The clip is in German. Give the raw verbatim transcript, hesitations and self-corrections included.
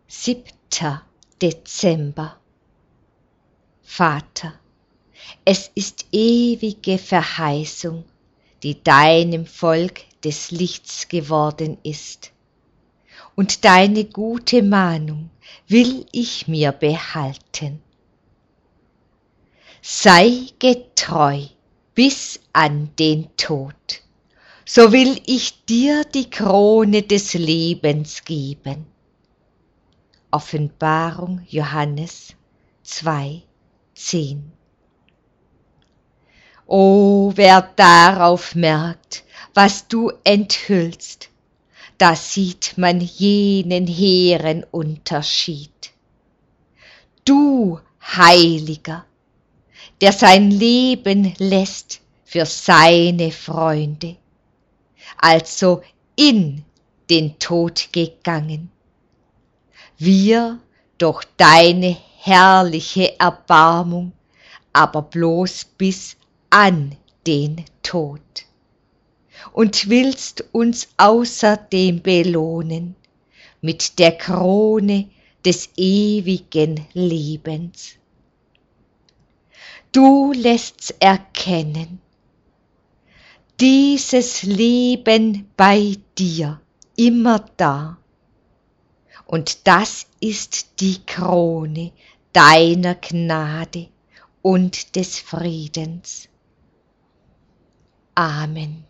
siebter Dezember. Vater, es ist ewige Verheißung, die deinem Volk des Lichts geworden ist. Und deine gute Mahnung will ich mir behalten. Sei getreu bis an den Tod, so will ich dir die Krone des Lebens geben. Offenbarung Johannes zwei, zehn. O, wer darauf merkt, was du enthüllst, da sieht man jenen hehren Unterschied. Du, Heiliger, der sein Leben lässt für seine Freunde, also in den Tod gegangen. Wir durch deine herrliche Erbarmung, aber bloß bis an den Tod. Und willst uns außerdem belohnen mit der Krone des ewigen Lebens. Du lässt's erkennen, dieses Leben bei dir immer da, und das ist die Krone deiner Gnade und des Friedens. Amen.